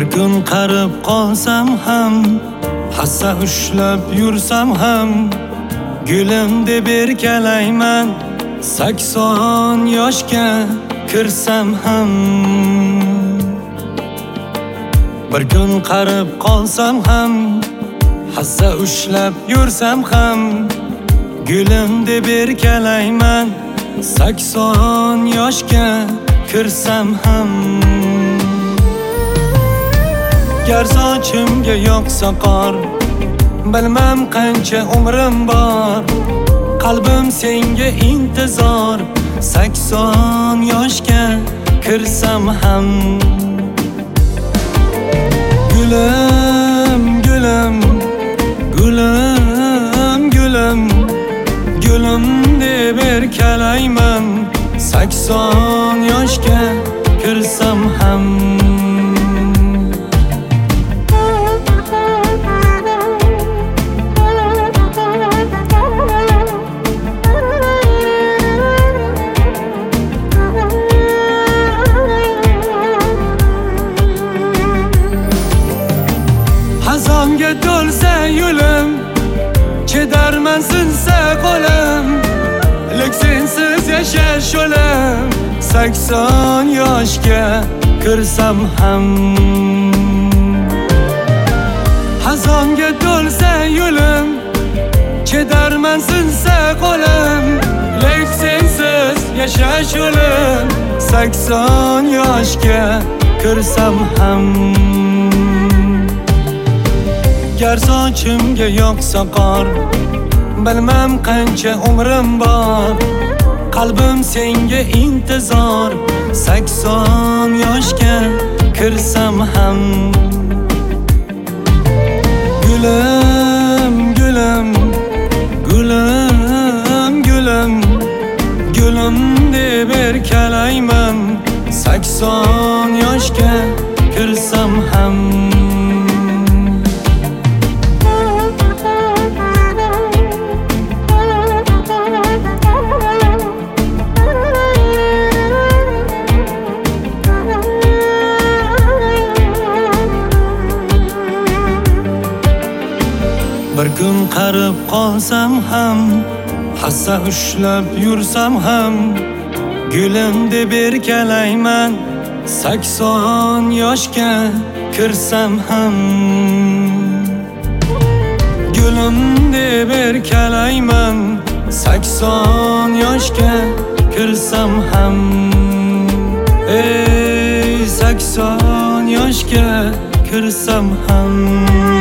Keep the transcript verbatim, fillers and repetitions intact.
Bir kun qarib qolsam ham, hassa ushlab yursam ham, gulim deb erkalayman. sakson yoshga kirsam ham, bir kun qarib qolsam ham, hassa ushlab yursam ham, gulim deb erkalayman. sakson yoshga kirsam ham, gar sochimga yoqsa qor, bilmam qancha umrim bor. Qalbim senga intizor, sakson yoshga kirsam ham. Gulim, gulim, gulim, gulim, gulim deb erkalayman. sakson yoshga kirsam ham. Hazonga to'lsa yo'lim, chedarman sinsa qo'lim, lek sensiz yashash o'lim. sakson yoshga kirsam ham. Hazonga to'lsa yo'lim, chedarman sinsa qo'lim, lek sensiz yashash o'lim. sakson yoshga kirsam ham. Gar sochimga yoqsa qor, bilmam qancha umrim bor. Qalbim senga intizor, sakson yoshga kirsam ham. Gulim, gulim, gulim, gulim, gulim deb erkalayman. sakson yoshga kirsam ham. Bir kun qarib qolsam ham, hassa ushlab yursam ham, gulim deb erkalayman. sakson yoshga kirsam ham. Gulim deb erkalayman. sakson yoshga kirsam ham. Ey sakson yoshga kirsam ham.